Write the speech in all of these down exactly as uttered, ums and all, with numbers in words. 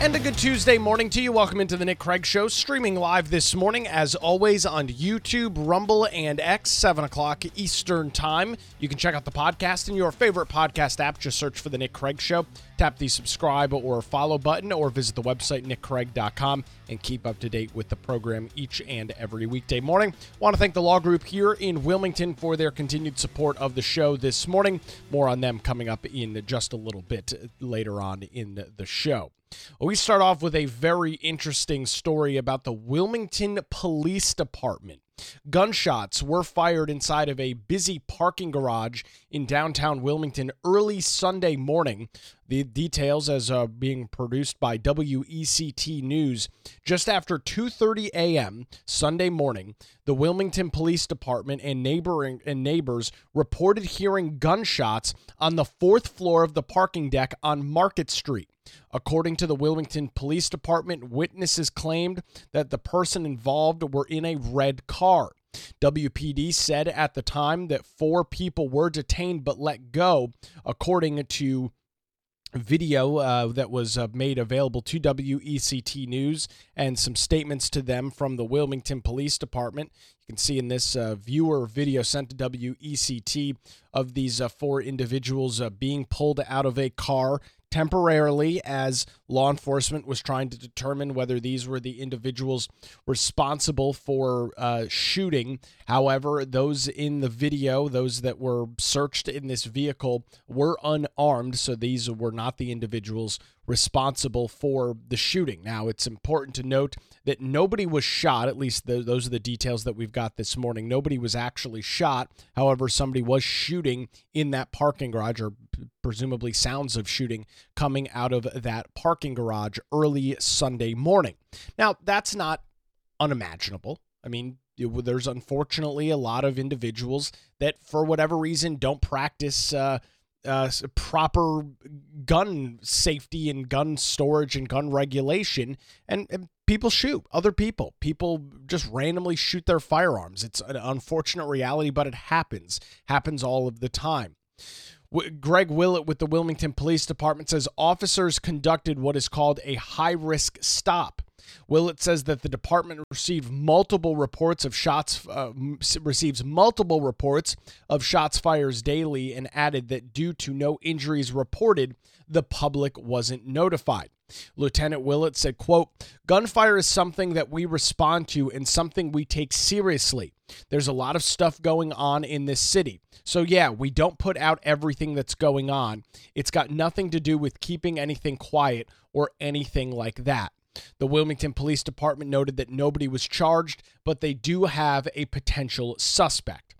And a good Tuesday morning to you. Welcome into the Nick Craig Show, streaming live this morning, as always, on YouTube, Rumble, and X, seven o'clock Eastern Time. You can check out the podcast in your favorite podcast app. Just search for the Nick Craig Show. Tap the subscribe or follow button, or visit the website, nick craig dot com, and keep up to date with the program each and every weekday morning. Want to thank the law group here in Wilmington for their continued support of the show this morning. More on them coming up in just a little bit later on in the show. We start off with a very interesting story about the Wilmington Police Department. Gunshots were fired inside of a busy parking garage in downtown Wilmington early Sunday morning. The details as uh, being produced by W E C T News. Just after two thirty a.m. Sunday morning, the Wilmington Police Department and neighboring and neighbors reported hearing gunshots on the fourth floor of the parking deck on Market Street. According to the Wilmington Police Department, witnesses claimed that the person involved were in a red car. W P D said at the time that four people were detained but let go, according to video uh, that was uh, made available to W E C T News and some statements to them from the Wilmington Police Department. You can see in this uh, viewer video sent to W E C T of these uh, four individuals uh, being pulled out of a car temporarily as law enforcement was trying to determine whether these were the individuals responsible for uh, shooting. However, those in the video, those that were searched in this vehicle, were unarmed, so these were not the individuals responsible for the shooting. Now, it's important to note that nobody was shot, at least the, those are the details that we've got this morning. Nobody was actually shot. However, somebody was shooting in that parking garage, or presumably sounds of shooting coming out of that parking garage early Sunday morning. Now, that's not unimaginable. I mean, it, there's unfortunately a lot of individuals that, for whatever reason, don't practice uh, uh, proper gun safety and gun storage and gun regulation, and, and people shoot other people. People just randomly shoot their firearms. It's an unfortunate reality, but it happens. Happens all of the time. Greg Willett with the Wilmington Police Department says officers conducted what is called a high-risk stop. Willett says that the department received multiple reports of shots, uh, receives multiple reports of shots fires daily, and added that due to no injuries reported, the public wasn't notified. Lieutenant Willett said, quote, "Gunfire is something that we respond to and something we take seriously. There's a lot of stuff going on in this city. So yeah, we don't put out everything that's going on. It's got nothing to do with keeping anything quiet or anything like that." The Wilmington Police Department noted that nobody was charged, but they do have a potential suspect.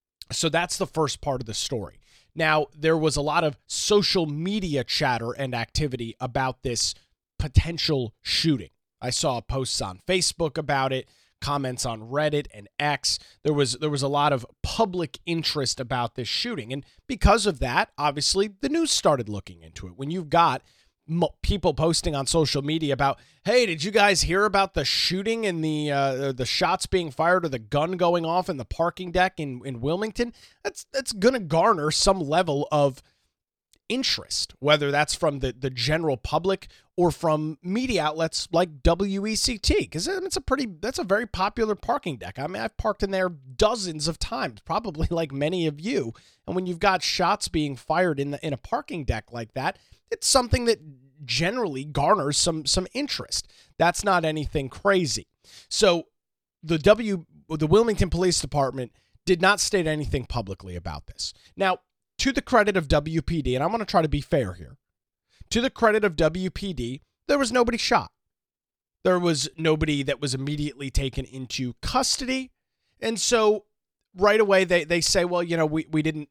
So that's the first part of the story. Now, there was a lot of social media chatter and activity about this potential shooting. I saw posts on Facebook about it, comments on Reddit and X. There was there was a lot of public interest about this shooting. And because of that, obviously, the news started looking into it. When you've got mo- people posting on social media about, hey, did you guys hear about the shooting and the uh, the shots being fired or the gun going off in the parking deck in, in Wilmington? That's that's going to garner some level of interest, whether that's from the, the general public or from media outlets like W E C T, because it's a pretty, that's a very popular parking deck. I mean, I've parked in there dozens of times, probably like many of you. And when you've got shots being fired in the, in a parking deck like that, it's something that generally garners some some interest. That's not anything crazy. So the W the Wilmington Police Department did not state anything publicly about this. Now, to the credit of W P D, and I'm going to try to be fair here, to the credit of W P D, there was nobody shot. There was nobody that was immediately taken into custody. And so right away they, they say, well, you know, we, we didn't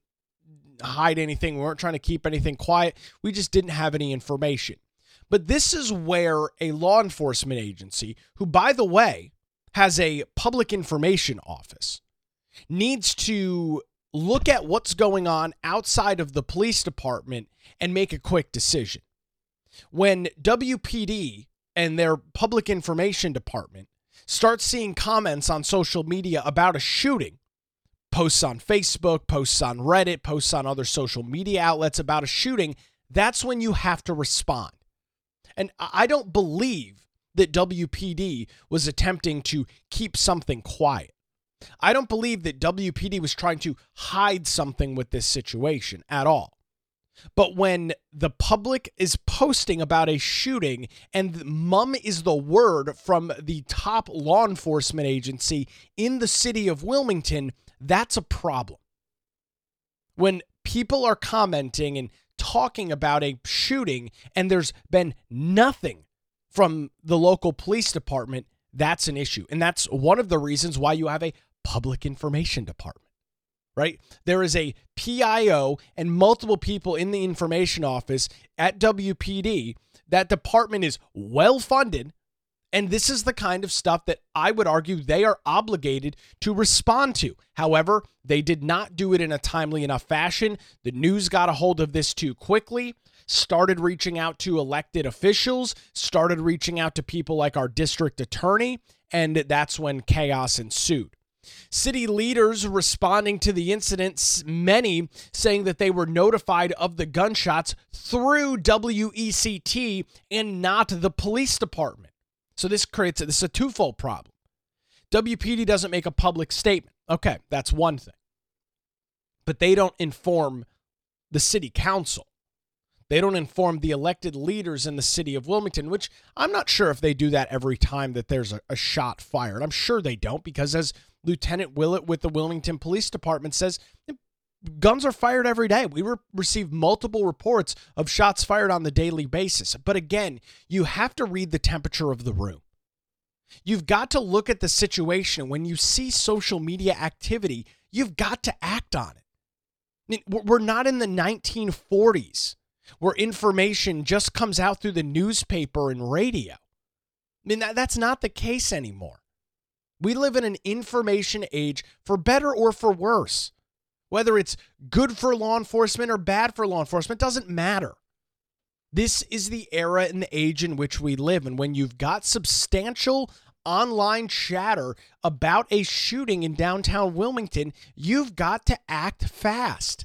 hide anything. We weren't trying to keep anything quiet. We just didn't have any information. But this is where a law enforcement agency, who, by the way, has a public information office, needs to look at what's going on outside of the police department and make a quick decision. When W P D and their public information department start seeing comments on social media about a shooting, posts on Facebook, posts on Reddit, posts on other social media outlets about a shooting, that's when you have to respond. And I don't believe that W P D was attempting to keep something quiet. I don't believe that W P D was trying to hide something with this situation at all. But when the public is posting about a shooting and mum is the word from the top law enforcement agency in the city of Wilmington, that's a problem. When people are commenting and talking about a shooting and there's been nothing from the local police department, that's an issue. And that's one of the reasons why you have a public information department, right? There is a P I O and multiple people in the information office at W P D. That department is well funded. And this is the kind of stuff that I would argue they are obligated to respond to. However, they did not do it in a timely enough fashion. The news got a hold of this too quickly, started reaching out to elected officials, started reaching out to people like our district attorney, and that's when chaos ensued. City leaders responding to the incident, many saying that they were notified of the gunshots through W E C T and not the police department. So this creates a, this is a twofold problem. W P D doesn't make a public statement. Okay, that's one thing. But they don't inform the city council. They don't inform the elected leaders in the city of Wilmington, which I'm not sure if they do that every time that there's a, a shot fired. I'm sure they don't, because as Lieutenant Willett with the Wilmington Police Department says, guns are fired every day. We re- receive multiple reports of shots fired on the daily basis. But again, you have to read the temperature of the room. You've got to look at the situation. When you see social media activity, you've got to act on it. I mean, we're not in the nineteen forties where information just comes out through the newspaper and radio. I mean, that, that's not the case anymore. We live in an information age, for better or for worse. Whether it's good for law enforcement or bad for law enforcement, doesn't matter. This is the era and the age in which we live. And when you've got substantial online chatter about a shooting in downtown Wilmington, you've got to act fast.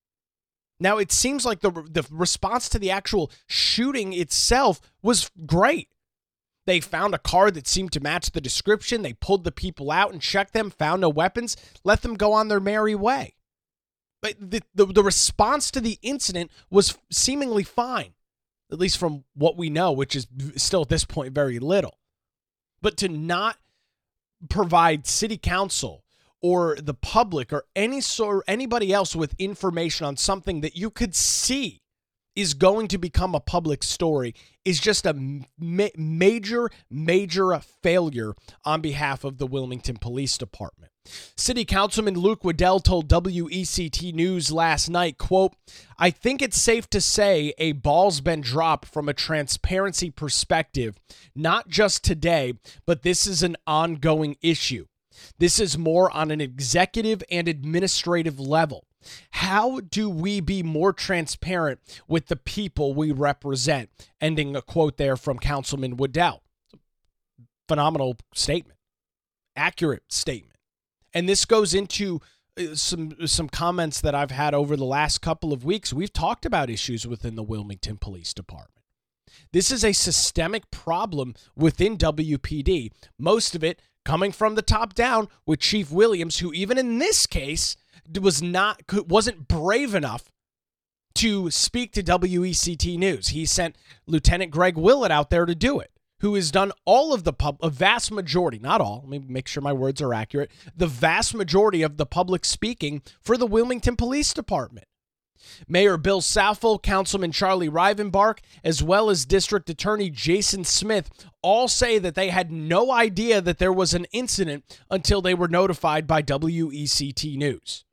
Now, it seems like the, the response to the actual shooting itself was great. They found a car that seemed to match the description. They pulled the people out and checked them, found no weapons, let them go on their merry way. But the, the, the response to the incident was seemingly fine, at least from what we know, which is still at this point very little. But to not provide city council or the public or any sort anybody else with information on something that you could see is going to become a public story is just a ma- major, major failure on behalf of the Wilmington Police Department. City Councilman Luke Waddell told W E C T News last night, quote, "I think it's safe to say a ball's been dropped from a transparency perspective, not just today, but this is an ongoing issue. This is more on an executive and administrative level. How do we be more transparent with the people we represent?" Ending a quote there from Councilman Waddell. Phenomenal statement. Accurate statement. And this goes into some some comments that I've had over the last couple of weeks. We've talked about issues within the Wilmington Police Department. This is a systemic problem within W P D. Most of it coming from the top down with Chief Williams, who even in this case was not wasn't brave enough to speak to W E C T News. He sent Lieutenant Greg Willett out there to do it, who has done all of the pub, a vast majority, not all, let me make sure my words are accurate, the vast majority of the public speaking for the Wilmington Police Department. Mayor Bill Saufel, Councilman Charlie Rivenbark, as well as District Attorney Jason Smith all say that they had no idea that there was an incident until they were notified by W E C T News.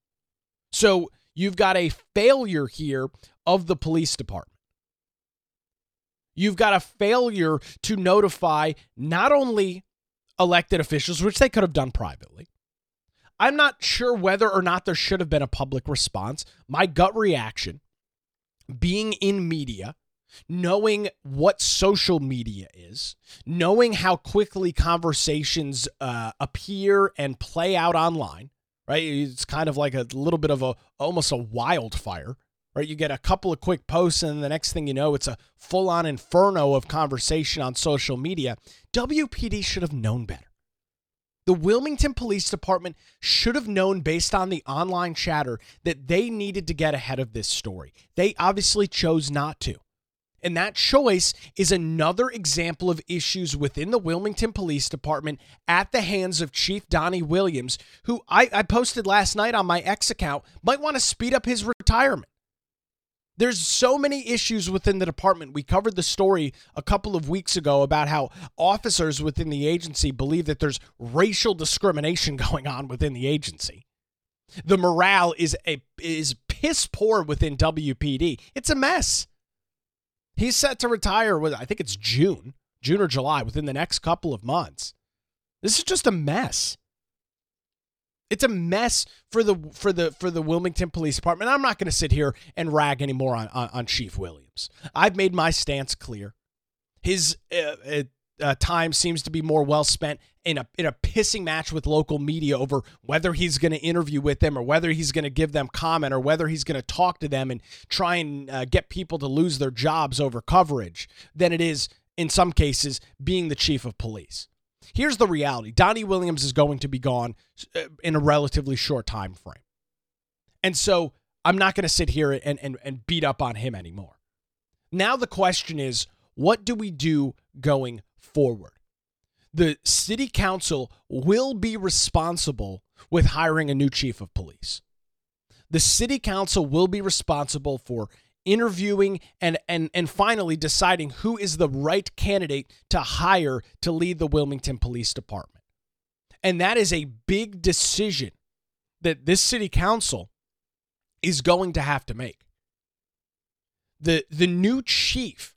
So you've got a failure here of the police department. You've got a failure to notify not only elected officials, which they could have done privately. I'm not sure whether or not there should have been a public response. My gut reaction, being in media, knowing what social media is, knowing how quickly conversations uh, appear and play out online, right? It's kind of like a little bit of a, almost a wildfire, right? You get a couple of quick posts, and the next thing you know, it's a full-on inferno of conversation on social media. W P D should have known better. The Wilmington Police Department should have known, based on the online chatter, that they needed to get ahead of this story. They obviously chose not to. And that choice is another example of issues within the Wilmington Police Department at the hands of Chief Donnie Williams, who I, I posted last night on my X account, might want to speed up his retirement. There's so many issues within the department. We covered the story a couple of weeks ago about how officers within the agency believe that there's racial discrimination going on within the agency. The morale is a is piss poor within W P D. It's a mess. He's set to retire with, I think it's June, June or July, within the next couple of months. This is just a mess. It's a mess for the for the for the Wilmington Police Department. I'm not going to sit here and rag anymore on, on on Chief Williams. I've made my stance clear. His uh, uh, uh, time seems to be more well spent in a in a pissing match with local media over whether he's going to interview with them or whether he's going to give them comment or whether he's going to talk to them and try and uh, get people to lose their jobs over coverage, than it is, in some cases, being the chief of police. Here's the reality. Donnie Williams is going to be gone in a relatively short time frame. And so I'm not going to sit here and, and, and beat up on him anymore. Now the question is, what do we do going forward? The city council will be responsible with hiring a new chief of police. The city council will be responsible for interviewing and, and, and finally deciding who is the right candidate to hire to lead the Wilmington Police Department. And that is a big decision that this city council is going to have to make. The, the new chief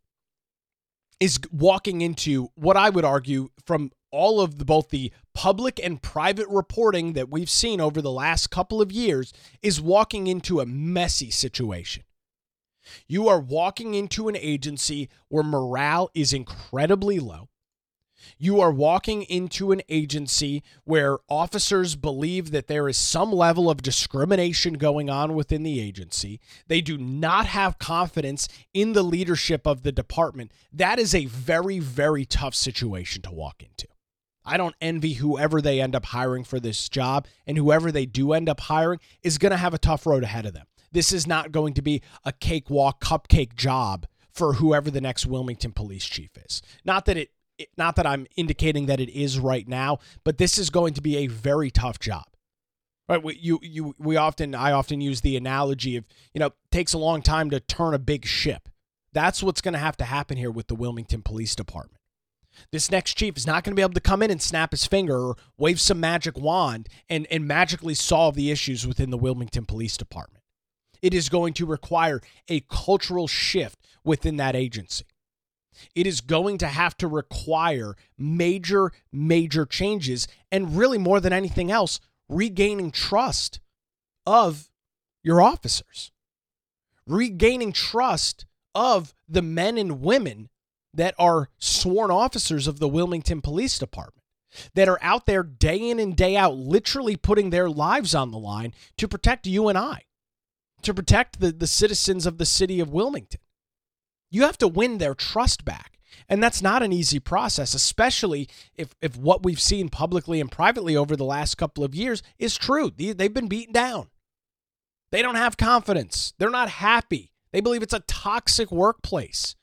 is walking into what I would argue, from all of the, both the public and private reporting that we've seen over the last couple of years, is walking into a messy situation. You are walking into an agency where morale is incredibly low. You are walking into an agency where officers believe that there is some level of discrimination going on within the agency. They do not have confidence in the leadership of the department. That is a very, very tough situation to walk into. I don't envy whoever they end up hiring for this job, and whoever they do end up hiring is going to have a tough road ahead of them. This is not going to be a cakewalk, cupcake job for whoever the next Wilmington police chief is. Not that it, not that I'm indicating that it is right now, but this is going to be a very tough job. Right? We, you, you, we often, I often use the analogy of, you know, it takes a long time to turn a big ship. That's what's going to have to happen here with the Wilmington Police Department. This next chief is not going to be able to come in and snap his finger or wave some magic wand and, and magically solve the issues within the Wilmington Police Department. It is going to require a cultural shift within that agency. It is going to have to require major, major changes, and really more than anything else, regaining trust of your officers. Regaining trust of the men and women that are sworn officers of the Wilmington Police Department, that are out there day in and day out, literally putting their lives on the line to protect you and I, to protect the, the citizens of the city of Wilmington. You have to win their trust back. And that's not an easy process, especially if, if what we've seen publicly and privately over the last couple of years is true. They've been beaten down. They don't have confidence. They're not happy. They believe it's a toxic workplace.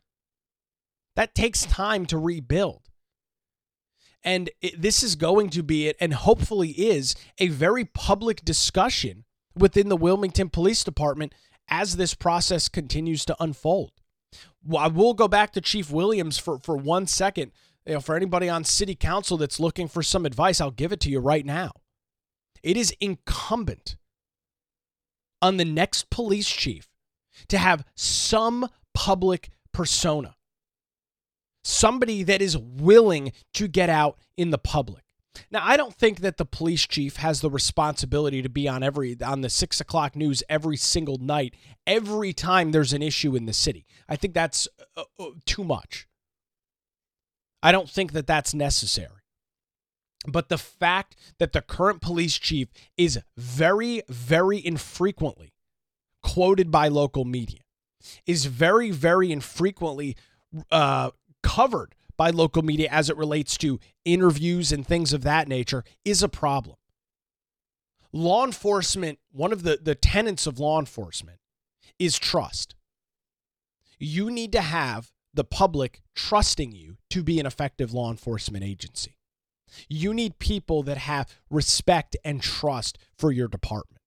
That takes time to rebuild. And it, this is going to be it, and hopefully is, a very public discussion within the Wilmington Police Department as this process continues to unfold. Well, I will go back to Chief Williams for, for one second. You know, for anybody on city council that's looking for some advice, I'll give it to you right now. It is incumbent on the next police chief to have some public persona. Somebody that is willing to get out in the public. Now, I don't think that the police chief has the responsibility to be on every on the six o'clock news every single night, every time there's an issue in the city. I think that's uh, uh, too much. I don't think that that's necessary. But the fact that the current police chief is very, very infrequently quoted by local media, is very, very infrequently uh, covered by local media as it relates to interviews and things of that nature, is a problem. Law enforcement, one of the, the tenets of law enforcement is trust. You need to have the public trusting you to be an effective law enforcement agency. You need people that have respect and trust for your department.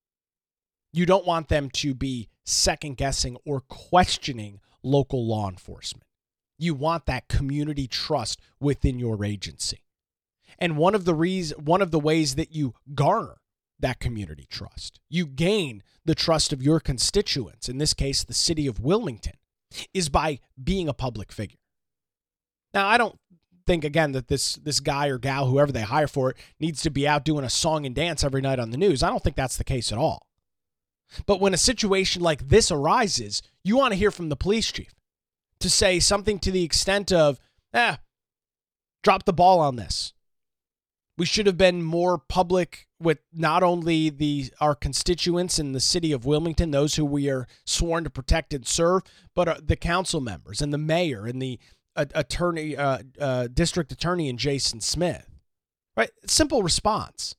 You don't want them to be second guessing or questioning local law enforcement. You want that community trust within your agency. And one of the reasons, one of the ways that you garner that community trust, you gain the trust of your constituents, in this case, the city of Wilmington, is by being a public figure. Now, I don't think, again, that this this guy or gal, whoever they hire for it, needs to be out doing a song and dance every night on the news. I don't think that's the case at all. But when a situation like this arises, you want to hear from the police chief to say something to the extent of, eh, drop the ball on this. We should have been more public with not only the our constituents in the city of Wilmington, those who we are sworn to protect and serve, but uh, the council members and the mayor and the uh, attorney, uh, uh, district attorney, and Jason Smith. Right? Simple response.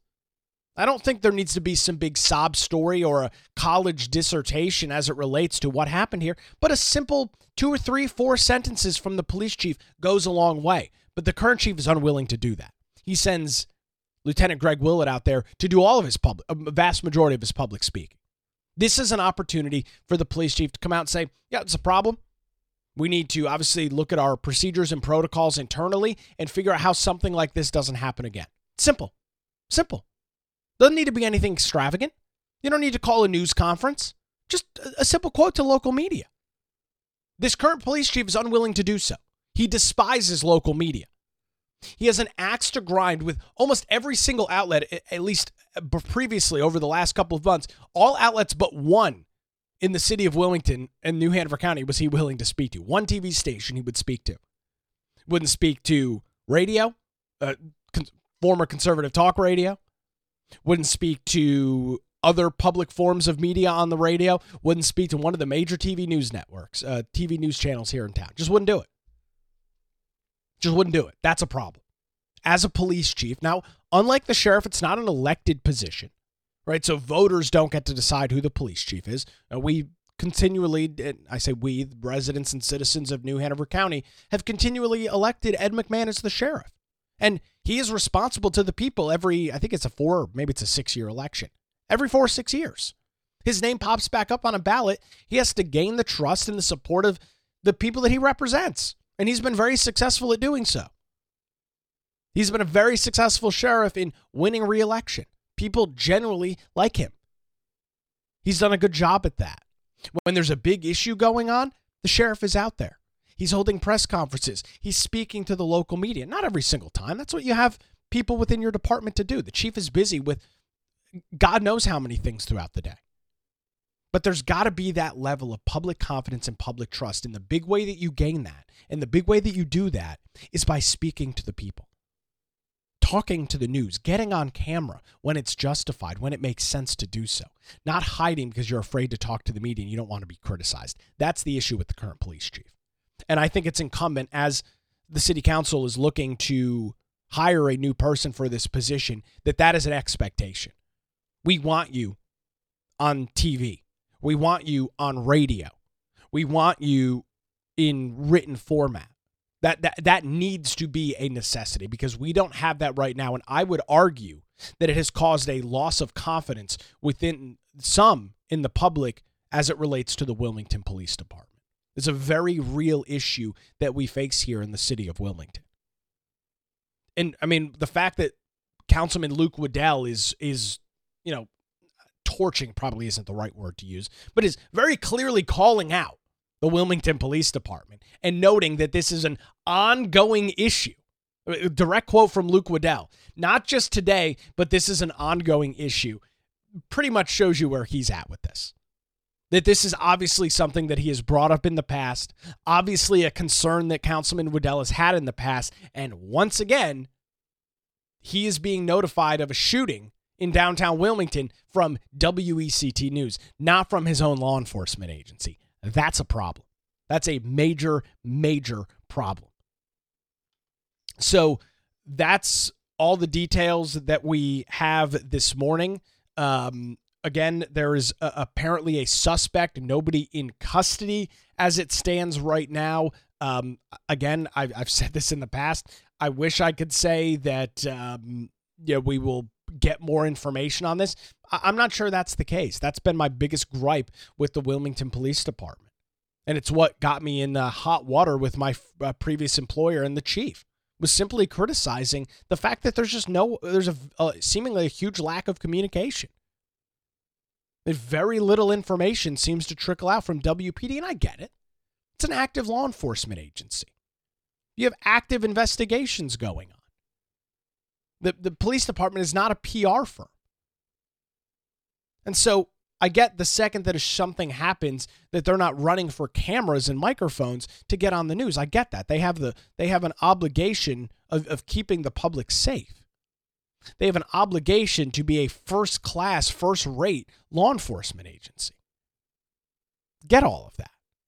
I don't think there needs to be some big sob story or a college dissertation as it relates to what happened here, but a simple two or three, four sentences from the police chief goes a long way. But the current chief is unwilling to do that. He sends Lieutenant Greg Willett out there to do all of his public, a vast majority of his public speaking. This is an opportunity for the police chief to come out and say, yeah, it's a problem. We need to obviously look at our procedures and protocols internally and figure out how something like this doesn't happen again. Simple. Simple. Doesn't need to be anything extravagant. You don't need to call a news conference. Just a simple quote to local media. This current police chief is unwilling to do so. He despises local media. He has an axe to grind with almost every single outlet, at least previously over the last couple of months. All outlets but one in the city of Wilmington and New Hanover County was he willing to speak to. One T V station he would speak to. Wouldn't speak to radio, uh, con- former conservative talk radio. Wouldn't speak to other public forms of media on the radio. Wouldn't speak to one of the major T V news networks, uh, T V news channels here in town. Just wouldn't do it. Just wouldn't do it. That's a problem. As a police chief, now, unlike the sheriff, it's not an elected position, right? So voters don't get to decide who the police chief is. Uh, we continually, I say we, residents and citizens of New Hanover County, have continually elected Ed McMahon as the sheriff. And he is responsible to the people every, I think it's a four, maybe it's a six-year election. Every four or six years. His name pops back up on a ballot. He has to gain the trust and the support of the people that he represents. And he's been very successful at doing so. He's been a very successful sheriff in winning re-election. People generally like him. He's done a good job at that. When there's a big issue going on, the sheriff is out there. He's holding press conferences. He's speaking to the local media. Not every single time. That's what you have people within your department to do. The chief is busy with God knows how many things throughout the day. But there's got to be that level of public confidence and public trust. And the big way that you gain that, and the big way that you do that, is by speaking to the people. Talking to the news, getting on camera when it's justified, when it makes sense to do so. Not hiding because you're afraid to talk to the media and you don't want to be criticized. That's the issue with the current police chief. And I think it's incumbent, as the city council is looking to hire a new person for this position, that that is an expectation. We want you on T V. We want you on radio. We want you in written format. That, that that needs to be a necessity because we don't have that right now. And I would argue that it has caused a loss of confidence within some in the public as it relates to the Wilmington Police Department. It's a very real issue that we face here in the city of Wilmington. And I mean, the fact that Councilman Luke Waddell is, is, you know, torching probably isn't the right word to use, but is very clearly calling out the Wilmington Police Department and noting that this is an ongoing issue. A direct quote from Luke Waddell. Not just today, but this is an ongoing issue. Pretty much shows you where he's at with this. That this is obviously something that he has brought up in the past, obviously a concern that Councilman Waddell has had in the past, and once again, he is being notified of a shooting in downtown Wilmington from W E C T News, not from his own law enforcement agency. That's a problem. That's a major, major problem. So that's all the details that we have this morning. Um, again, there is a, apparently a suspect, nobody in custody as it stands right now. Um, again, I've, I've said this in the past. I wish I could say that um, yeah, we will get more information on this. I, I'm not sure that's the case. That's been my biggest gripe with the Wilmington Police Department. And it's what got me in uh, hot water with my uh, previous employer and the chief, was simply criticizing the fact that there's just no, there's a uh, seemingly a huge lack of communication. And very little information seems to trickle out from W P D, and I get it. It's an active law enforcement agency. You have active investigations going on. The, the police department is not a P R firm. And so I get the second that something happens that they're not running for cameras and microphones to get on the news. I get that. They have the they have an obligation of, of keeping the public safe. They have an obligation to be a first-class, first-rate law enforcement agency. Get all of that.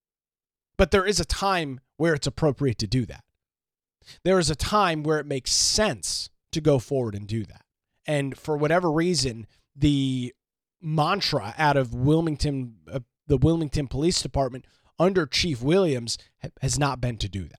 But there is a time where it's appropriate to do that. There is a time where it makes sense to go forward and do that. And for whatever reason, the mantra out of Wilmington, uh, the Wilmington Police Department under Chief Williams ha- has not been to do that.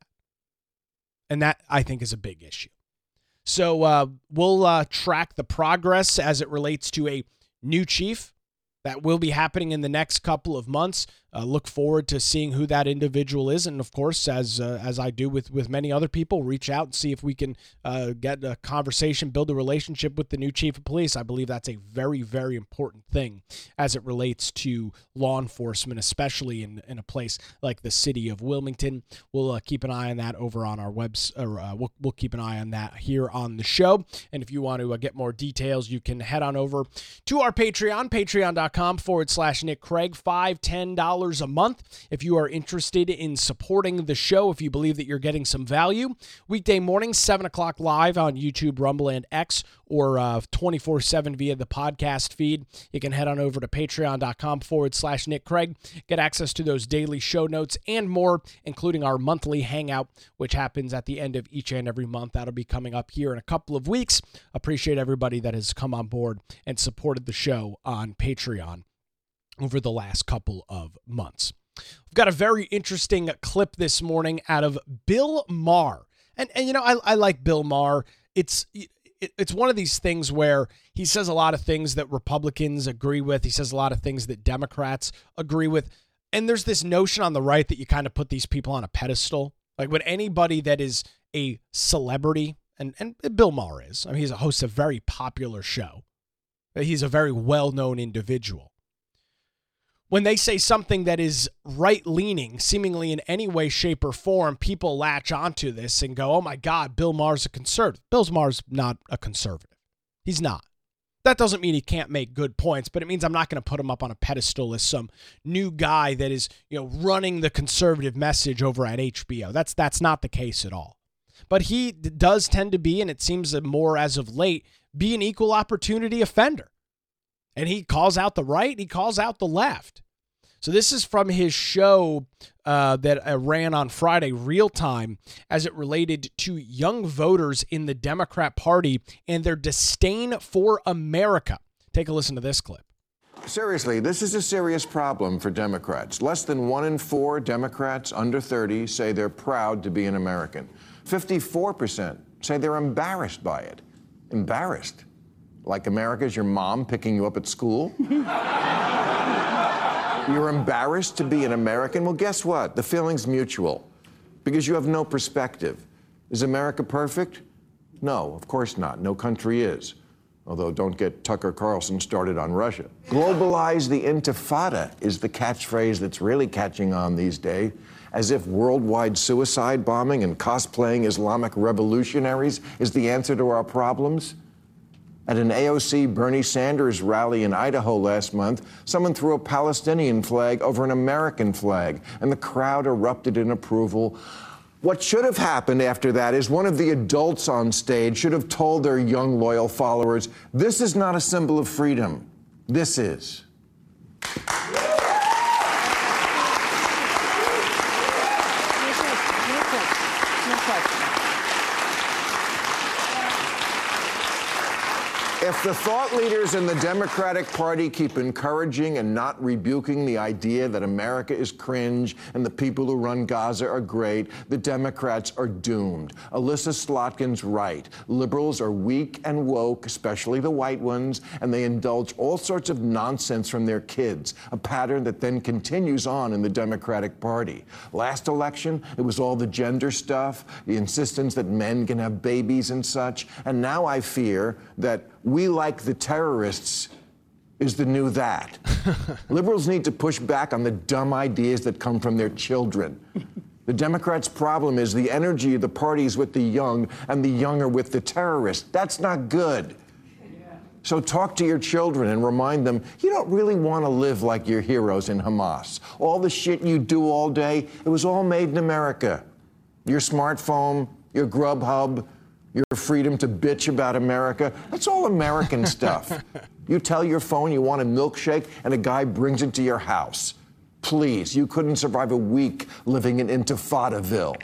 And that, I think, is a big issue. So uh, we'll uh, track the progress as it relates to a new chief. That will be happening in the next couple of months. Uh, look forward to seeing who that individual is. And, of course, as uh, as I do with, with many other people, reach out and see if we can uh, get a conversation, build a relationship with the new chief of police. I believe that's a very, very important thing as it relates to law enforcement, especially in, in a place like the city of Wilmington. We'll uh, keep an eye on that over on our webs, or uh, we'll, we'll keep an eye on that here on the show. And if you want to uh, get more details, you can head on over to our Patreon, patreon.com forward slash Nick Craig, five dollars, ten dollars a month. If you are interested in supporting the show, if you believe that you're getting some value, weekday mornings, seven o'clock live on YouTube, Rumble, and X, or uh, twenty-four seven via the podcast feed. You can head on over to patreon.com forward slash Nick Craig, get access to those daily show notes and more, including our monthly hangout, which happens at the end of each and every month. That'll be coming up here in a couple of weeks. Appreciate everybody that has come on board and supported the show on Patreon over the last couple of months. We've got a very interesting clip this morning out of Bill Maher. And, and you know, I, I like Bill Maher. It's it, it's one of these things where he says a lot of things that Republicans agree with. He says a lot of things that Democrats agree with. And there's this notion on the right that you kind of put these people on a pedestal. Like when anybody that is a celebrity, and, and Bill Maher is, I mean, he's a host of a very popular show. He's a very well-known individual. When they say something that is right-leaning, seemingly in any way, shape, or form, people latch onto this and go, oh my God, Bill Maher's a conservative. Bill Maher's not a conservative. He's not. That doesn't mean he can't make good points, but it means I'm not going to put him up on a pedestal as some new guy that is, you know, running the conservative message over at H B O. That's that's not the case at all. But he does tend to be, and it seems more as of late, be an equal opportunity offender. And he calls out the right, he calls out the left. So this is from his show uh, that uh, ran on Friday, Real Time, as it related to young voters in the Democrat Party and their disdain for America. Take a listen to this clip. Seriously, this is a serious problem for Democrats. Less than one in four Democrats under thirty say they're proud to be an American. fifty-four percent say they're embarrassed by it. Embarrassed? Like America's your mom picking you up at school? You're embarrassed to be an American? Well, guess what? The feeling's mutual because you have no perspective. Is America perfect? No, of course not. No country is. Although don't get Tucker Carlson started on Russia. Globalize the intifada is the catchphrase that's really catching on these days, as if worldwide suicide bombing and cosplaying Islamic revolutionaries is the answer to our problems. At an A O C Bernie Sanders rally in Idaho last month, someone threw a Palestinian flag over an American flag, and the crowd erupted in approval. What should have happened after that is one of the adults on stage should have told their young, loyal followers, this is not a symbol of freedom. This is. If the thought leaders in the Democratic Party keep encouraging and not rebuking the idea that America is cringe and the people who run Gaza are great, the Democrats are doomed. Alyssa Slotkin's right. Liberals are weak and woke, especially the white ones, and they indulge all sorts of nonsense from their kids, a pattern that then continues on in the Democratic Party. Last election, it was all the gender stuff, the insistence that men can have babies and such, and now I fear that we like the terrorists is the new that. Liberals need to push back on the dumb ideas that come from their children. The Democrats' problem is the energy of the parties with the young and the young are with the terrorists. That's not good. So talk to your children and remind them, you don't really want to live like your heroes in Hamas. All the shit you do all day, it was all made in America. Your smartphone, your Grubhub, your freedom to bitch about America, that's all American stuff. You tell your phone you want a milkshake and a guy brings it to your house. Please, you couldn't survive a week living in Intifadaville.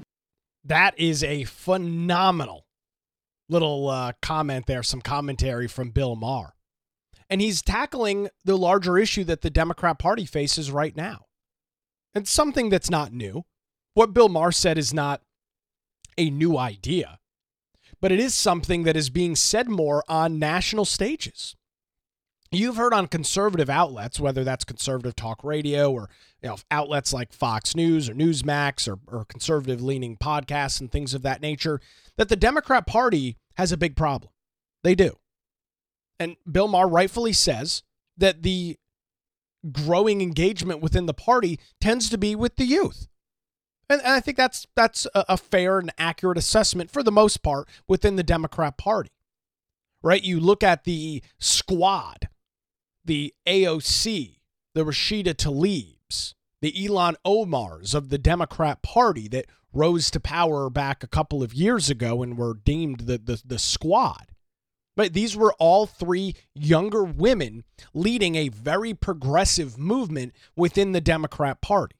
That is a phenomenal little uh, comment there, some commentary from Bill Maher. And he's tackling the larger issue that the Democrat Party faces right now. It's something that's not new. What Bill Maher said is not a new idea, but it is something that is being said more on national stages. You've heard on conservative outlets, whether that's conservative talk radio or you know outlets like Fox News or Newsmax or, or conservative-leaning podcasts and things of that nature, that the Democrat Party has a big problem. They do. And Bill Maher rightfully says that the growing engagement within the party tends to be with the youth. And I think that's that's a fair and accurate assessment for the most part within the Democrat Party, right? You look at the squad, the A O C, the Rashida Tlaibs, the Ilhan Omars of the Democrat Party that rose to power back a couple of years ago and were deemed the, the, the squad. But these were all three younger women leading a very progressive movement within the Democrat Party.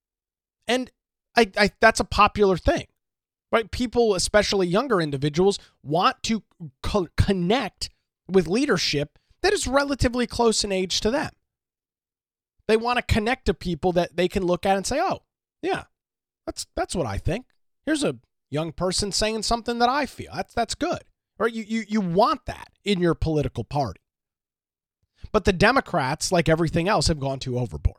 And I, I, that's a popular thing, right? People, especially younger individuals, want to co- connect with leadership that is relatively close in age to them. They want to connect to people that they can look at and say, oh, yeah, that's that's what I think. Here's a young person saying something that I feel. That's that's good, right? You, you, you want that in your political party. But the Democrats, like everything else, have gone too overboard.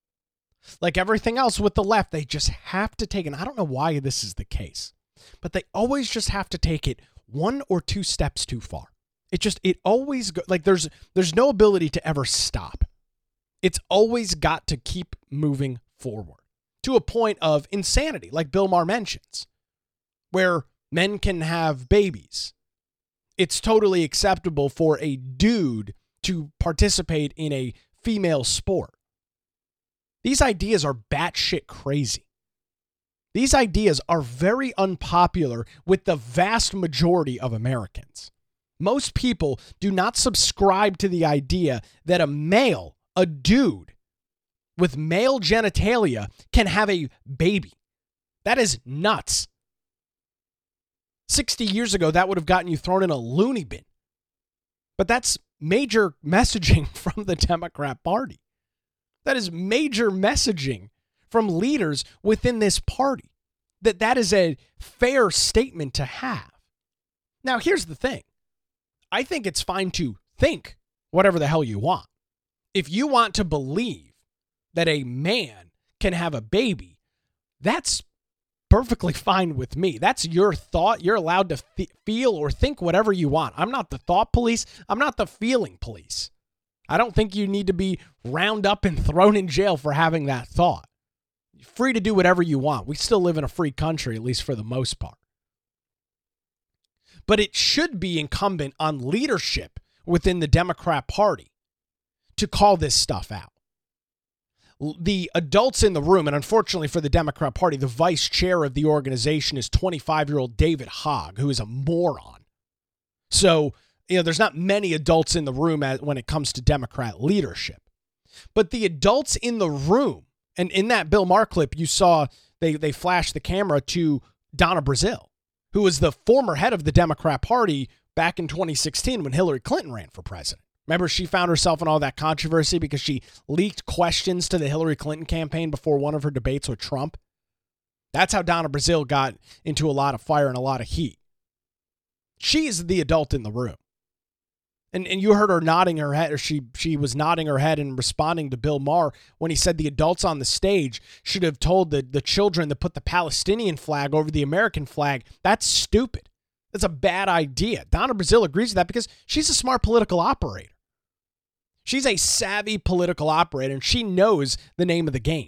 Like everything else with the left, they just have to take, and I don't know why this is the case, but they always just have to take it one or two steps too far. It just, it always, go, like there's there's no ability to ever stop. It's always got to keep moving forward to a point of insanity, like Bill Maher mentions, where men can have babies. It's totally acceptable for a dude to participate in a female sport. These ideas are batshit crazy. These ideas are very unpopular with the vast majority of Americans. Most people do not subscribe to the idea that a male, a dude with male genitalia can have a baby. That is nuts. sixty years ago, that would have gotten you thrown in a loony bin. But that's major messaging from the Democrat Party. That is major messaging from leaders within this party, that that is a fair statement to have. Now, here's the thing. I think it's fine to think whatever the hell you want. If you want to believe that a man can have a baby, that's perfectly fine with me. That's your thought. You're allowed to th- feel or think whatever you want. I'm not the thought police. I'm not the feeling police. I don't think you need to be round up and thrown in jail for having that thought. You're free to do whatever you want. We still live in a free country, at least for the most part. But it should be incumbent on leadership within the Democrat Party to call this stuff out. the adults in the room, and unfortunately for the Democrat Party, the vice chair of the organization is twenty-five-year-old David Hogg, who is a moron. So, you know, there's not many adults in the room as, when it comes to Democrat leadership. But the adults in the room, and in that Bill Maher clip, you saw they, they flashed the camera to Donna Brazile, who was the former head of the Democrat Party back in twenty sixteen when Hillary Clinton ran for president. Remember, she found herself in all that controversy because she leaked questions to the Hillary Clinton campaign before one of her debates with Trump. That's how Donna Brazile got into a lot of fire and a lot of heat. She is the adult in the room. And and you heard her nodding her head, or she she was nodding her head and responding to Bill Maher when he said the adults on the stage should have told the, the children to put the Palestinian flag over the American flag. That's stupid. That's a bad idea. Donna Brazile agrees with that because she's a smart political operator. She's a savvy political operator, and she knows the name of the game.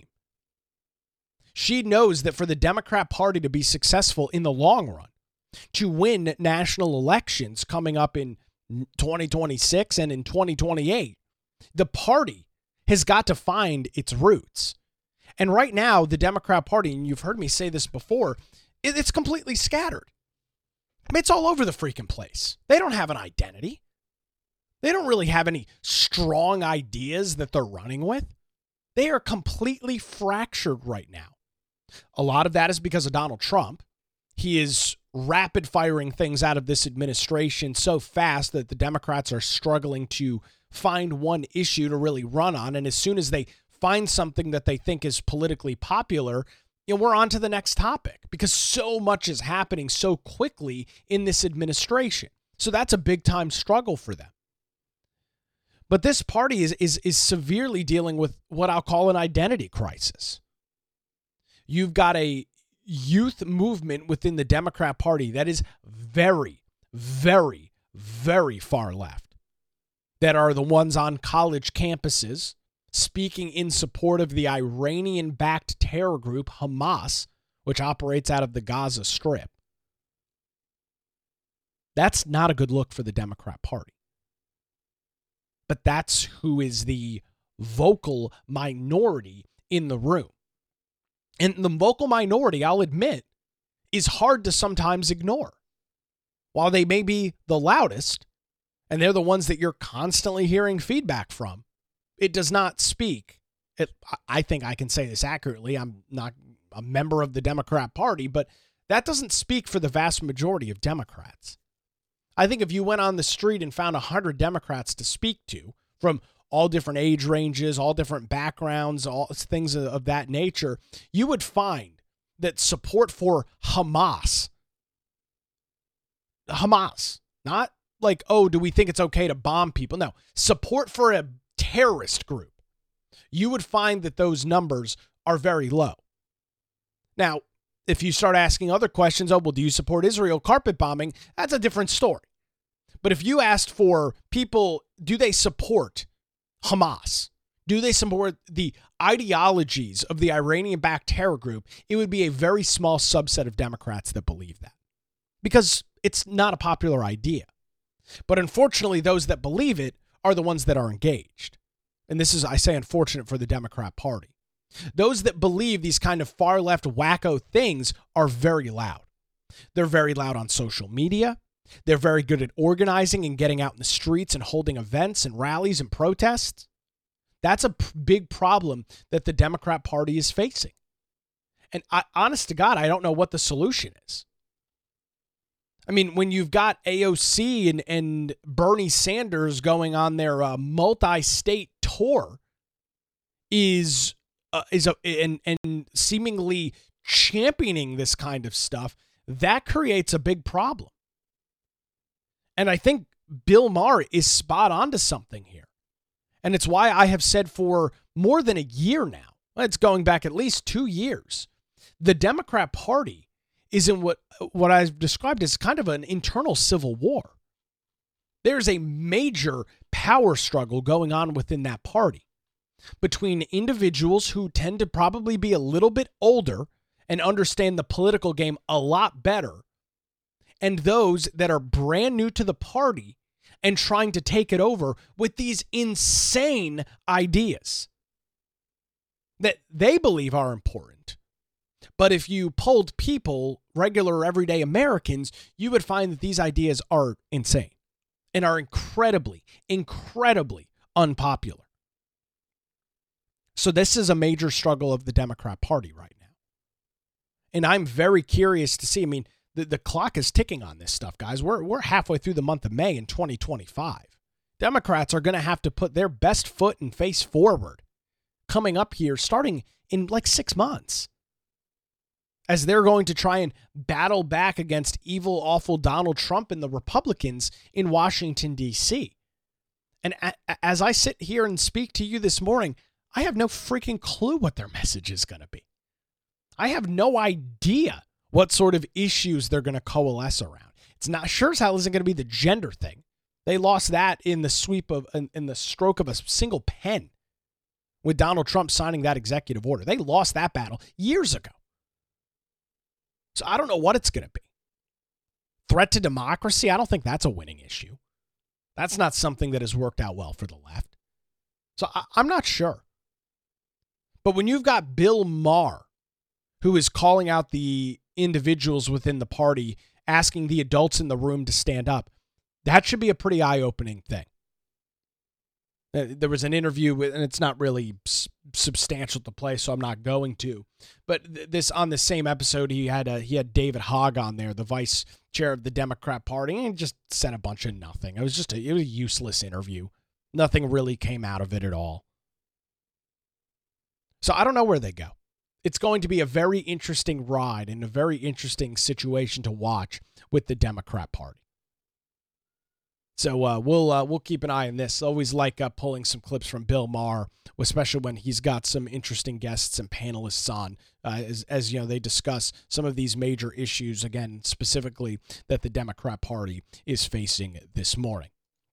She knows that for the Democrat Party to be successful in the long run, to win national elections coming up in twenty twenty-six and in twenty twenty-eight, the party has got to find its roots. And right now, the Democrat Party, and you've heard me say this before, it's completely scattered. I mean, it's all over the freaking place. They don't have an identity. They don't really have any strong ideas that they're running with. They are completely fractured right now. A lot of that is because of Donald Trump. He is rapid firing things out of this administration so fast that the Democrats are struggling to find one issue to really run on. And as soon as they find something that they think is politically popular, you know, we're on to the next topic because so much is happening so quickly in this administration. So that's a big time struggle for them. But this party is, is, is severely dealing with what I'll call an identity crisis. You've got a youth movement within the Democrat Party that is very, very, very far left, that are the ones on college campuses speaking in support of the Iranian-backed terror group Hamas, which operates out of the Gaza Strip. That's not a good look for the Democrat Party. But that's who is the vocal minority in the room. And the vocal minority, I'll admit, is hard to sometimes ignore. While they may be the loudest, and they're the ones that you're constantly hearing feedback from, it does not speak. It, I think I can say this accurately. I'm not a member of the Democrat Party, but that doesn't speak for the vast majority of Democrats. I think if you went on the street and found one hundred Democrats to speak to from all different age ranges, all different backgrounds, all things of that nature, you would find that support for Hamas, Hamas, not like, oh, do we think it's okay to bomb people? No, support for a terrorist group. You would find that those numbers are very low. Now, if you start asking other questions, oh, well, do you support Israel carpet bombing? That's a different story. But if you asked for people, do they support Hamas? Do they support the ideologies of the Iranian-backed terror group? It would be a very small subset of Democrats that believe that, because it's not a popular idea. But unfortunately, those that believe it are the ones that are engaged. And this is, I say, unfortunate for the Democrat Party. Those that believe these kind of far-left wacko things are very loud. They're very loud on social media. They're very good at organizing and getting out in the streets and holding events and rallies and protests. That's a p- big problem that the Democrat Party is facing. And I, honest to God, I don't know what the solution is. I mean, when you've got A O C and, and Bernie Sanders going on their uh, multi-state tour is uh, is a, and, and seemingly championing this kind of stuff, that creates a big problem. And I think Bill Maher is spot on to something here. And it's why I have said for more than a year now, it's going back at least two years, the Democrat Party is in what, what I've described as kind of an internal civil war. There's a major power struggle going on within that party between individuals who tend to probably be a little bit older and understand the political game a lot better, and those that are brand new to the party and trying to take it over with these insane ideas. that they believe are important. But if you polled people, regular everyday Americans, you would find that these ideas are insane and are incredibly, incredibly unpopular. So this is a major struggle of the Democrat Party right now. And I'm very curious to see. I mean, the, the clock is ticking on this stuff, guys. We're, we're halfway through the month of May in twenty twenty-five. Democrats are going to have to put their best foot and face forward coming up here starting in like six months. As they're going to try and battle back against evil, awful Donald Trump and the Republicans in Washington, D C. And a- as I sit here and speak to you this morning, I have no freaking clue what their message is going to be. I have no idea what sort of issues they're going to coalesce around. It's not sure as hell isn't going to be the gender thing. They lost that in the sweep of, in, in the stroke of a single pen with Donald Trump signing that executive order. They lost that battle years ago. So I don't know what it's going to be. Threat to democracy? I don't think that's a winning issue. That's not something that has worked out well for the left. So I, I'm not sure. But when you've got Bill Maher, who is calling out the individuals within the party, asking the adults in the room to stand up, that should be a pretty eye-opening thing. There was an interview with, and it's not really s- substantial to play, so I'm not going to. But th- this on the same episode, he had a, he had David Hogg on there, the vice chair of the Democrat Party, and he just said a bunch of nothing. It was just a, it was a useless interview. Nothing really came out of it at all. So I don't know where they go. It's going to be a very interesting ride and a very interesting situation to watch with the Democrat Party. So uh, we'll uh, we'll keep an eye on this. Always like uh, pulling some clips from Bill Maher, especially when he's got some interesting guests and panelists on, uh, as, as you know, they discuss some of these major issues, again, specifically that the Democrat Party is facing this morning.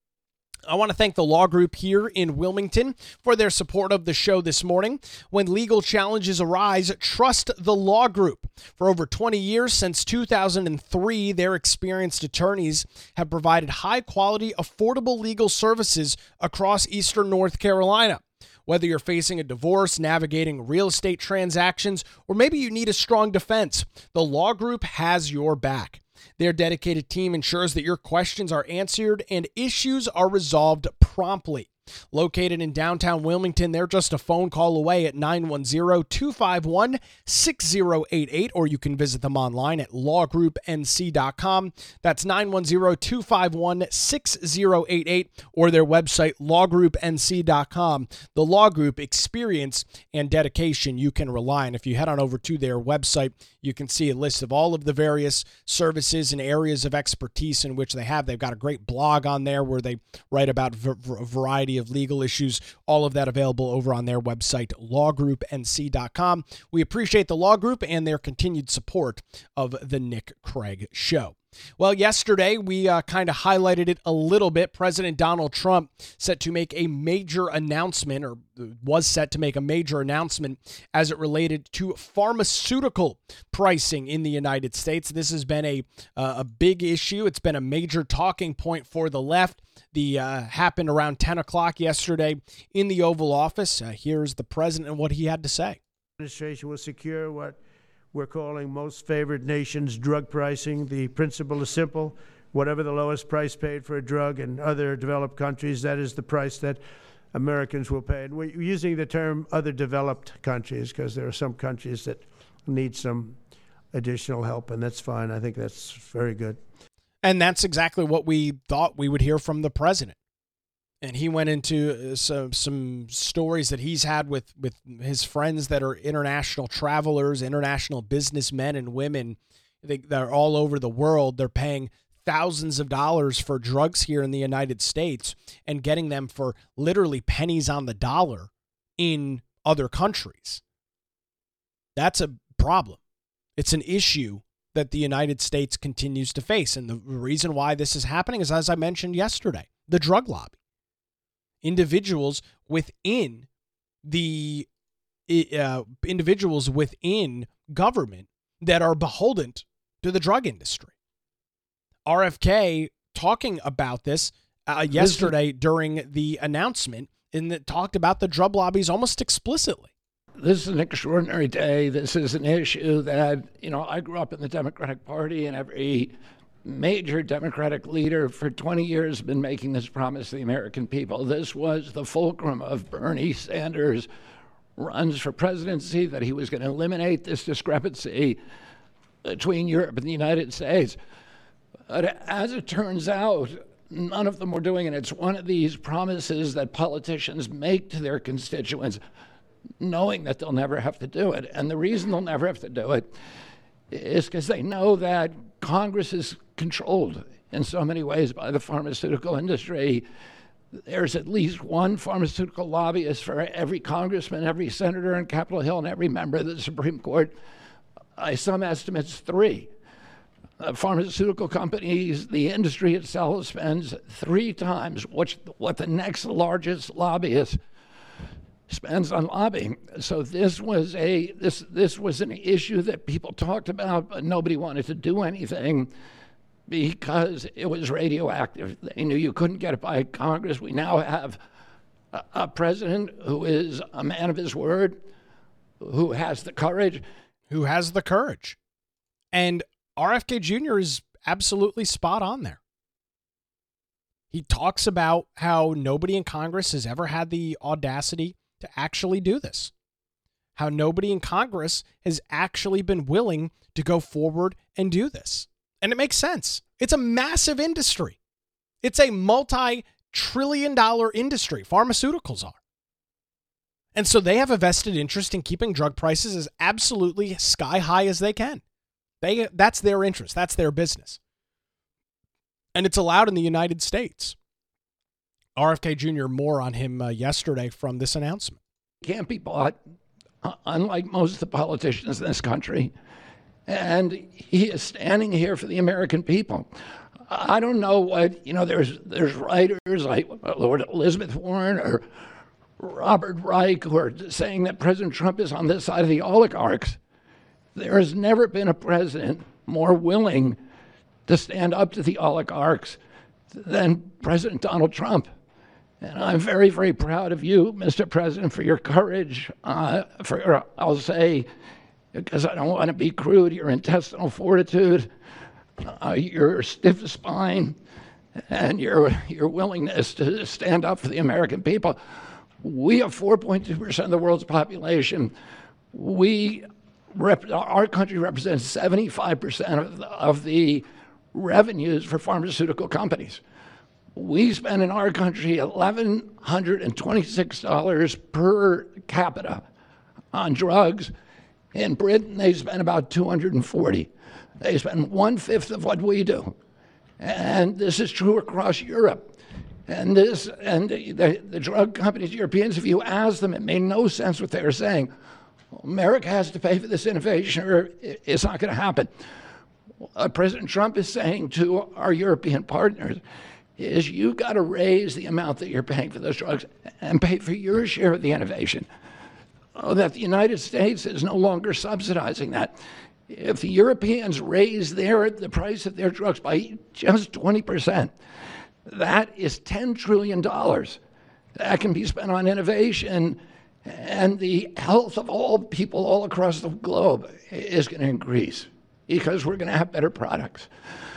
I want to thank the Law Group here in Wilmington for their support of the show this morning. When legal challenges arise, trust the Law Group. For over twenty years, since two thousand three, their experienced attorneys have provided high-quality, affordable legal services across eastern North Carolina. Whether you're facing a divorce, navigating real estate transactions, or maybe you need a strong defense, the Law Group has your back. Their dedicated team ensures that your questions are answered and issues are resolved promptly. Located in downtown Wilmington, they're just a phone call away at nine one zero, two five one, six zero eight eight, or you can visit them online at law group n c dot com. That's nine one zero, two five one, six zero eight eight, or their website, law group n c dot com. The Law Group, experience and dedication you can rely on. If you head on over to their website, you can see a list of all of the various services and areas of expertise in which they have. They've got a great blog on there where they write about a variety of legal issues, all of that available over on their website, law group n c dot com. We appreciate the Law Group and their continued support of the Nick Craig Show. Well, yesterday we uh, kind of highlighted it a little bit. President Donald Trump set to make a major announcement, or was set to make a major announcement as it related to pharmaceutical pricing in the United States. This has been a uh, a big issue. It's been a major talking point for the left. The uh, happened around ten o'clock yesterday in the Oval Office. Uh, here's the president and what he had to say. The administration will secure what we're calling most favored nations drug pricing. The principle is simple. Whatever the lowest price paid for a drug in other developed countries, that is the price that Americans will pay. And we're using the term other developed countries because there are some countries that need some additional help, and that's fine. I think that's very good. And that's exactly what we thought we would hear from the president. And he went into some, some stories that he's had with, with his friends that are international travelers, international businessmen and women. They, they're all over the world. They're paying thousands of dollars for drugs here in the United States and getting them for literally pennies on the dollar in other countries. That's a problem. It's an issue that the United States continues to face. And the reason why this is happening is, as I mentioned yesterday, the drug lobby. Individuals within the uh, individuals within government that are beholden to the drug industry. R F K talking about this uh, yesterday during the announcement, and that talked about the drug lobbies almost explicitly. This is an extraordinary day. This is an issue that, you know, I grew up in the Democratic Party, and every major Democratic leader for twenty years has been making this promise to the American people. This was the fulcrum of Bernie Sanders' runs for presidency, that he was going to eliminate this discrepancy between Europe and the United States. But as it turns out, none of them were doing it. It's one of these promises that politicians make to their constituents, knowing that they'll never have to do it. And the reason they'll never have to do it is because they know that Congress is controlled in so many ways by the pharmaceutical industry. There's at least one pharmaceutical lobbyist for every congressman, every senator on Capitol Hill, and every member of the Supreme Court. By some estimates, three. Uh, pharmaceutical companies, the industry itself spends three times what, what the next largest lobbyist spends on lobbying. So this was a this this was an issue that people talked about, but nobody wanted to do anything because it was radioactive. They knew you couldn't get it by Congress. We now have a, a president who is a man of his word, who has the courage. Who has the courage. And R F K Junior is absolutely spot on there. He talks about how nobody in Congress has ever had the audacity to actually do this. How nobody in Congress has actually been willing to go forward and do this. And it makes sense. It's a massive industry. It's a multi-trillion dollar industry. Pharmaceuticals are. And so they have a vested interest in keeping drug prices as absolutely sky high as they can. They, that's their interest. That's their business. And it's allowed in the United States. R F K Junior, more on him uh, yesterday from this announcement. Can't be bought, uh, unlike most of the politicians in this country. And he is standing here for the American people. I don't know what, you know, there's there's writers like Lord Elizabeth Warren or Robert Reich who are saying that President Trump is on this side of the oligarchs. There has never been a president more willing to stand up to the oligarchs than President Donald Trump. And I'm very, very proud of you, Mister President, for your courage, uh, for, I'll say, because I don't want to be crude, your intestinal fortitude, uh, your stiff spine, and your, your willingness to stand up for the American people. We have four point two percent of the world's population. We, rep, our country represents seventy-five percent of the, of the revenues for pharmaceutical companies. We spend in our country one thousand one hundred twenty-six dollars per capita on drugs. In Britain, they spend about two hundred forty dollars. They spend one-fifth of what we do. And this is true across Europe. And this, and the, the drug companies, Europeans, if you ask them, it made no sense what they were saying. America has to pay for this innovation or it's not going to happen. What President Trump is saying to our European partners is you've got to raise the amount that you're paying for those drugs and pay for your share of the innovation. Oh, that the United States is no longer subsidizing that. If the Europeans raise their the price of their drugs by just twenty percent, that is ten trillion dollars that can be spent on innovation, and the health of all people all across the globe is going to increase because we're going to have better products.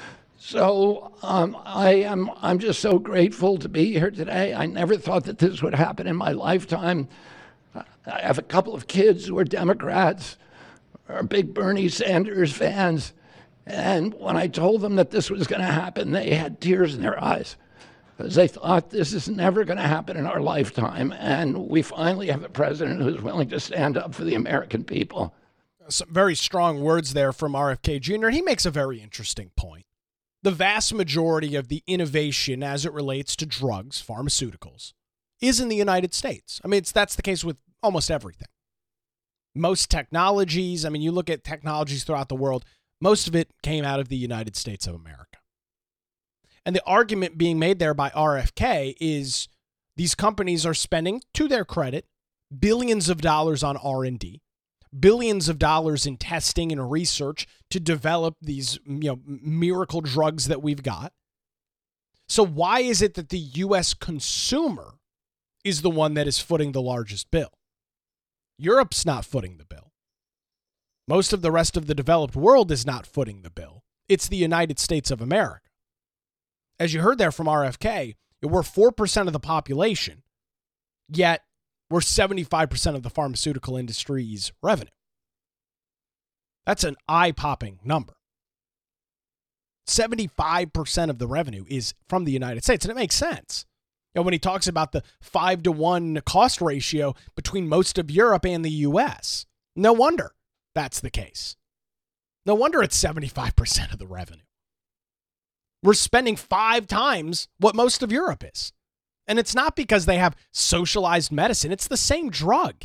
So um, I am I'm just so grateful to be here today. I never thought that this would happen in my lifetime. I have a couple of kids who are Democrats, are big Bernie Sanders fans. And when I told them that this was going to happen, they had tears in their eyes because they thought this is never going to happen in our lifetime. And we finally have a president who's willing to stand up for the American people. Some very strong words there from R F K Junior And he makes a very interesting point. The vast majority of the innovation as it relates to drugs, pharmaceuticals, is in the United States. I mean, it's, that's the case with almost everything. Most technologies, I mean, you look at technologies throughout the world, most of it came out of the United States of America. And the argument being made there by R F K is these companies are spending, to their credit, billions of dollars on R and D, billions of dollars in testing and research to develop these, you know, miracle drugs that we've got. So why is it that the U S consumer is the one that is footing the largest bill? Europe's not footing the bill. Most of the rest of the developed world is not footing the bill. It's the United States of America. As you heard there from R F K, we're four percent of the population, yet we're seventy-five percent of the pharmaceutical industry's revenue. That's an eye-popping number. seventy-five percent of the revenue is from the United States, and it makes sense. You know, when he talks about the five to one cost ratio between most of Europe and the U S, no wonder that's the case. No wonder it's seventy-five percent of the revenue. We're spending five times what most of Europe is. And it's not because they have socialized medicine. It's the same drug.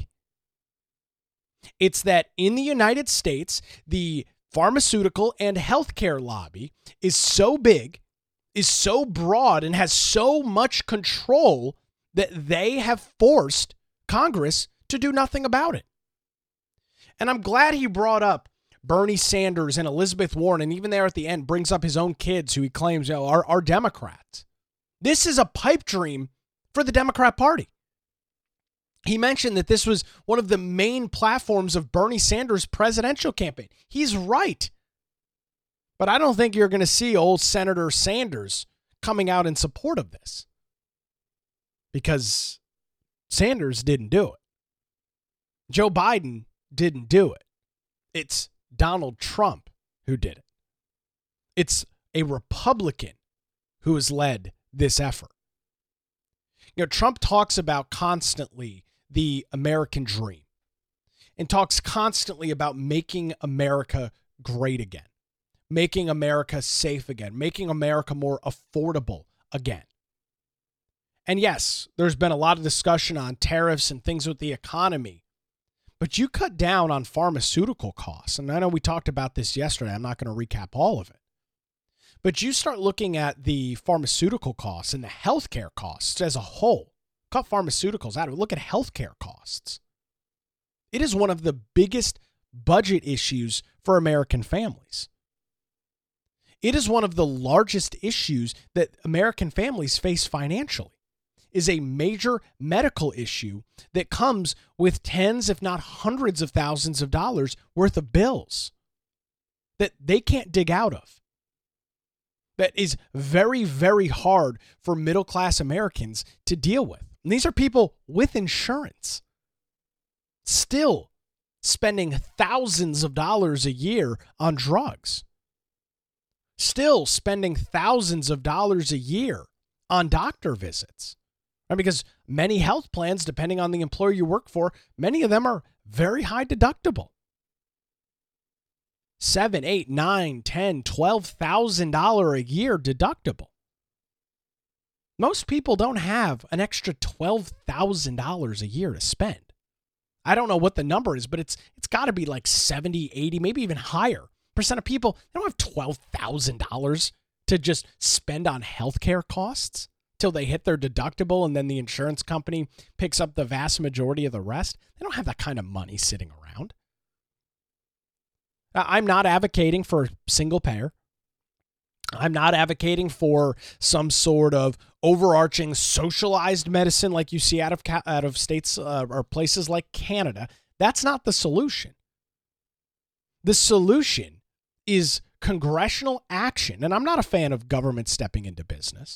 It's that in the United States, the pharmaceutical and healthcare lobby is so big, is so broad, and has so much control that they have forced Congress to do nothing about it. And I'm glad he brought up Bernie Sanders and Elizabeth Warren, and even there at the end brings up his own kids who he claims, you know, are, are Democrats. This is a pipe dream for the Democrat Party. He mentioned that this was one of the main platforms of Bernie Sanders' presidential campaign. He's right. But I don't think you're going to see old Senator Sanders coming out in support of this, because Sanders didn't do it. Joe Biden didn't do it. It's Donald Trump who did it. It's a Republican who has led this effort. You know, Trump talks about constantly the American dream and talks constantly about making America great again, making America safe again, making America more affordable again. And yes, there's been a lot of discussion on tariffs and things with the economy, but you cut down on pharmaceutical costs. And I know we talked about this yesterday. I'm not going to recap all of it. But you start looking at the pharmaceutical costs and the healthcare costs as a whole. Cut pharmaceuticals out of it. Look at healthcare costs. It is one of the biggest budget issues for American families. It is one of the largest issues that American families face financially. Is a major medical issue that comes with tens, if not hundreds of thousands of dollars worth of bills that they can't dig out of. That is very, very hard for middle-class Americans to deal with. And these are people with insurance, still spending thousands of dollars a year on drugs, still spending thousands of dollars a year on doctor visits. Right? Because many health plans, depending on the employer you work for, many of them are very high deductible. Seven, eight, nine, ten, twelve thousand dollars a year deductible. Most people don't have an extra twelve thousand dollars a year to spend. I don't know what the number is, but it's it's got to be like seventy, eighty, maybe even higher percent of people. They don't have twelve thousand dollars to just spend on healthcare costs till they hit their deductible, and then the insurance company picks up the vast majority of the rest. They don't have that kind of money sitting around. I'm not advocating for single payer. I'm not advocating for some sort of overarching socialized medicine like you see out of out of states uh, or places like Canada. That's not the solution. The solution is congressional action, and I'm not a fan of government stepping into business,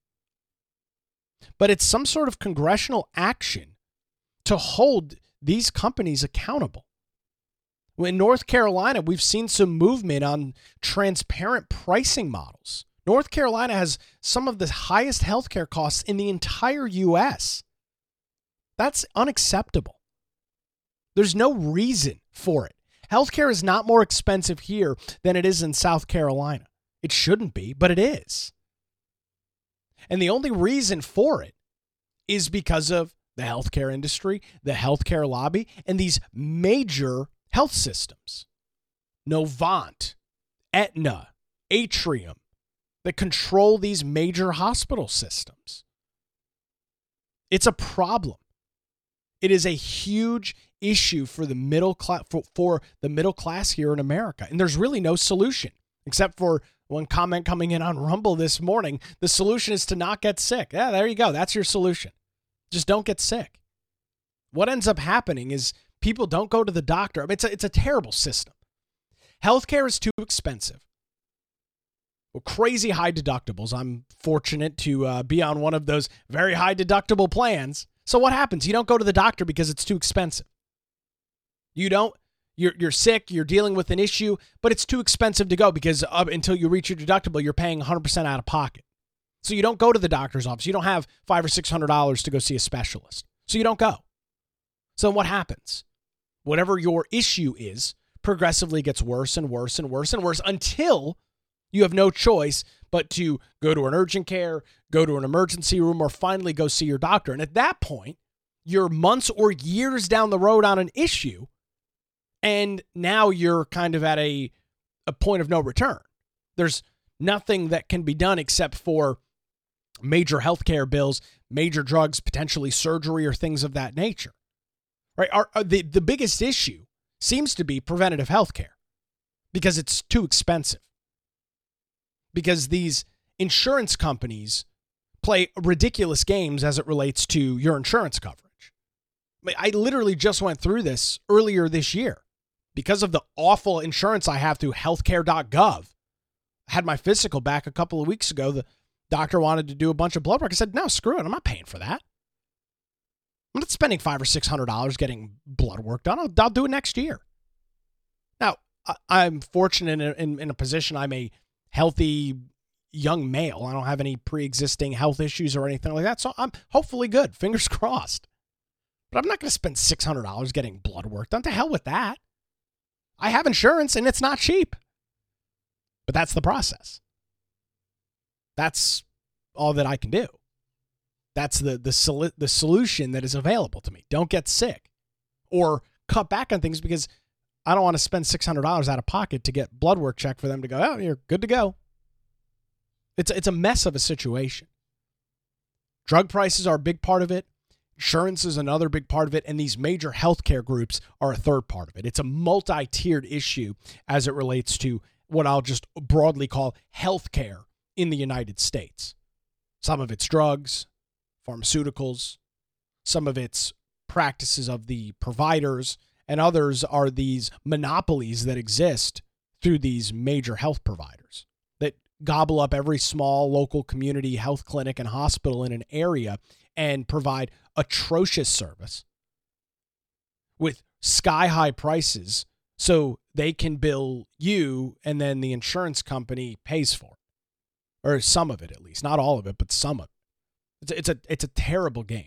but it's some sort of congressional action to hold these companies accountable. In North Carolina, we've seen some movement on transparent pricing models. North Carolina has some of the highest healthcare costs in the entire U S. That's unacceptable. There's no reason for it. Healthcare is not more expensive here than it is in South Carolina. It shouldn't be, but it is. And the only reason for it is because of the healthcare industry, the healthcare lobby, and these major health systems, Novant, Aetna, Atrium, that control these major hospital systems. It's a problem. It is a huge issue for the middle class, for, for the middle class here in America, and there's really no solution except for one comment coming in on Rumble this morning. The solution is to not get sick. Yeah, there you go. That's your solution. Just don't get sick. What ends up happening is people don't go to the doctor. I mean, it's a, it's a terrible system. Healthcare is too expensive. Well, crazy high deductibles. I'm fortunate to uh, be on one of those very high deductible plans. So what happens? You don't go to the doctor because it's too expensive. You don't, you're, you're sick, you're dealing with an issue, but it's too expensive to go because up until you reach your deductible, you're paying one hundred percent out of pocket. So you don't go to the doctor's office. You don't have five or six hundred dollars to go see a specialist. So you don't go. So what happens? Whatever your issue is progressively gets worse and worse and worse and worse until you have no choice but to go to an urgent care, go to an emergency room, or finally go see your doctor. And at that point, you're months or years down the road on an issue, and now you're kind of at a, a point of no return. There's nothing that can be done except for major healthcare bills, major drugs, potentially surgery, or things of that nature. Right? Our, the, the biggest issue seems to be preventative healthcare because it's too expensive. Because these insurance companies play ridiculous games as it relates to your insurance coverage. I mean, I literally just went through this earlier this year. Because of the awful insurance I have through healthcare dot gov. I had my physical back a couple of weeks ago. The doctor wanted to do a bunch of blood work. I said, no, screw it. I'm not paying for that. I'm not spending five or six hundred dollars getting blood work done. I'll, I'll do it next year. Now, I, I'm fortunate in, in, in a position. I'm a healthy young male. I don't have any pre-existing health issues or anything like that. So I'm hopefully good. Fingers crossed. But I'm not going to spend six hundred dollars getting blood work done. To hell with that. I have insurance and it's not cheap. But that's the process. That's all that I can do. That's the the, sol- the solution that is available to me. Don't get sick or cut back on things because I don't want to spend six hundred dollars out of pocket to get blood work checked for them to go, oh, you're good to go. It's, it's a mess of a situation. Drug prices are a big part of it. Insurance is another big part of it. And these major healthcare groups are a third part of it. It's a multi-tiered issue as it relates to what I'll just broadly call healthcare in the United States. Some of it's drugs, pharmaceuticals, some of it's practices of the providers, and others are these monopolies that exist through these major health providers that gobble up every small local community health clinic and hospital in an area and provide atrocious service with sky-high prices so they can bill you and then the insurance company pays for it. Or some of it at least. Not all of it, but some of it. It's a, it's a, it's a terrible game.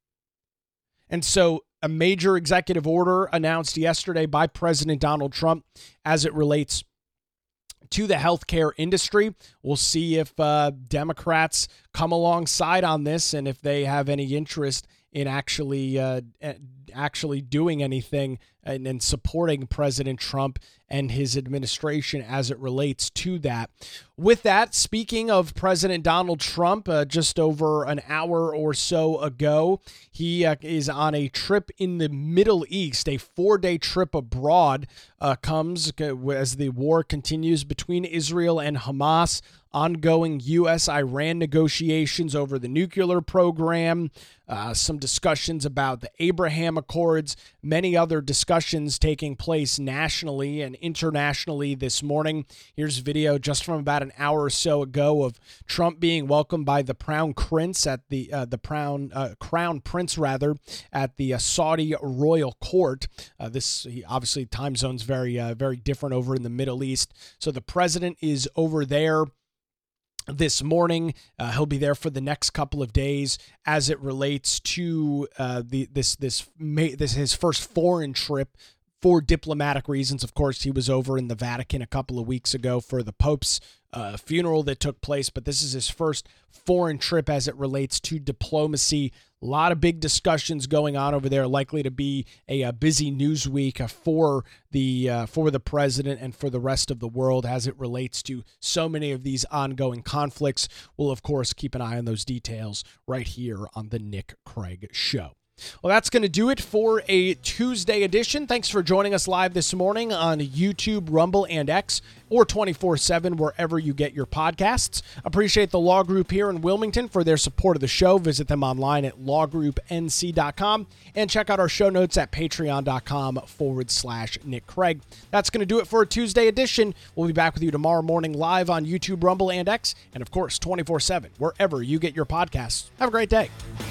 And so a major executive order announced yesterday by President Donald Trump as it relates to the healthcare industry. We'll see if uh, Democrats come alongside on this and if they have any interest in actually uh, actually doing anything and, and supporting President Trump and his administration as it relates to that. With that, speaking of President Donald Trump, uh, just over an hour or so ago, he uh, is on a trip in the Middle East, a four-day trip abroad uh, comes as the war continues between Israel and Hamas. Ongoing U S Iran negotiations over the nuclear program, uh, some discussions about the Abraham Accords, many other discussions taking place nationally and internationally this morning. Here's video just from about an hour or so ago of Trump being welcomed by the Crown Prince at the uh, the Crown uh, Crown Prince rather at the uh, Saudi royal court. Uh, this obviously time zones very uh, very different over in the Middle East. So the president is over there this morning. Uh, he'll be there for the next couple of days as it relates to uh, the this this this his first foreign trip for diplomatic reasons. Of course, he was over in the Vatican a couple of weeks ago for the Pope's uh, funeral that took place, but this is his first foreign trip as it relates to diplomacy. A lot of big discussions going on over there, likely to be a, a busy news week for the uh, for the president and for the rest of the world as it relates to so many of these ongoing conflicts. We'll, of course, keep an eye on those details right here on the Nick Craig Show. Well, that's going to do it for a Tuesday edition. Thanks for joining us live this morning on YouTube, Rumble, and X, or twenty-four seven wherever you get your podcasts. Appreciate the Law Group here in Wilmington for their support of the show. Visit them online at law group n c dot com and check out our show notes at patreon.com forward slash Nick Craig. That's going to do it for a Tuesday edition. We'll be back with you tomorrow morning live on YouTube, Rumble, and X, and of course twenty-four seven wherever you get your podcasts. Have a great day.